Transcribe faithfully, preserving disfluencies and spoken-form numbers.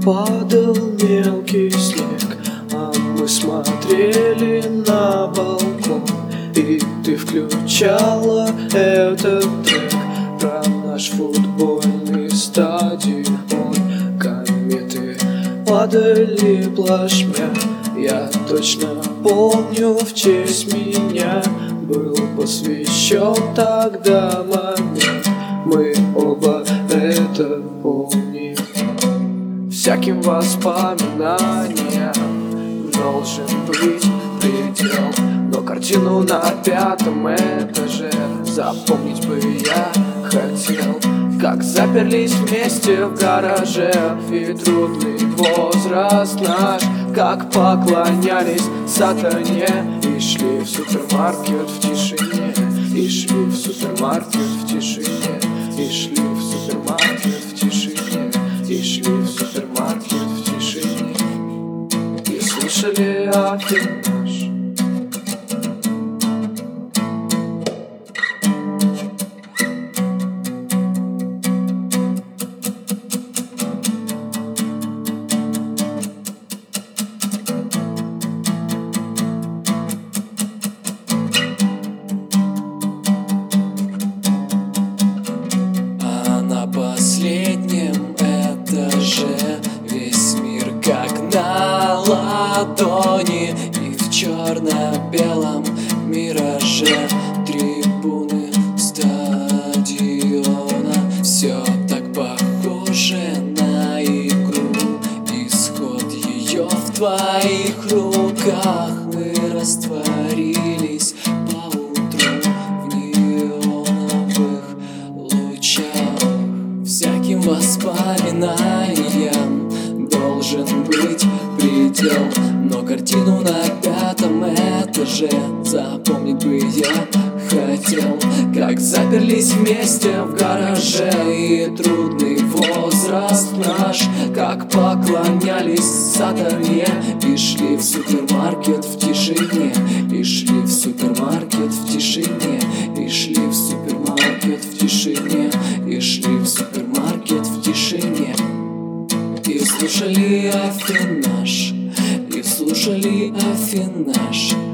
Падал мелкий снег, а мы смотрели на балкон. И ты включала этот трек про наш футбольный стадион. Кометы падали плашмя, я точно помню, в честь меня был посвящен тогда момент. Мы оба это помним. Всяким воспоминаниям должен быть предел, но картину на пятом этаже запомнить бы я хотел. Как заперлись вместе в гараже, и трудный возраст наш, как поклонялись сатане и шли в супермаркет в тишине, и шли в супермаркет в тишине, и шли в супермаркет в тишине, и шли в супермаркет в тишине, и слушали афин наш. Последнем этаже весь мир как на ладони, и в черно-белом мираже трибуны стадиона. Все так похоже на игру, исход ее в твоих руках. Мы растворились поутру в неоновых лучах. Всяким воспоминаниям должен быть предел, но картину на пятом этаже запомнить бы я хотел. Как заперлись вместе в гараже, и трудный возраст наш, как поклонялись сатане и шли в супермаркет в тишине, и шли в супермаркет в тишине, и шли в супермаркет в тишине, и шли в супермаркет в тишине, и слушали афин наш, и слушали афин наш.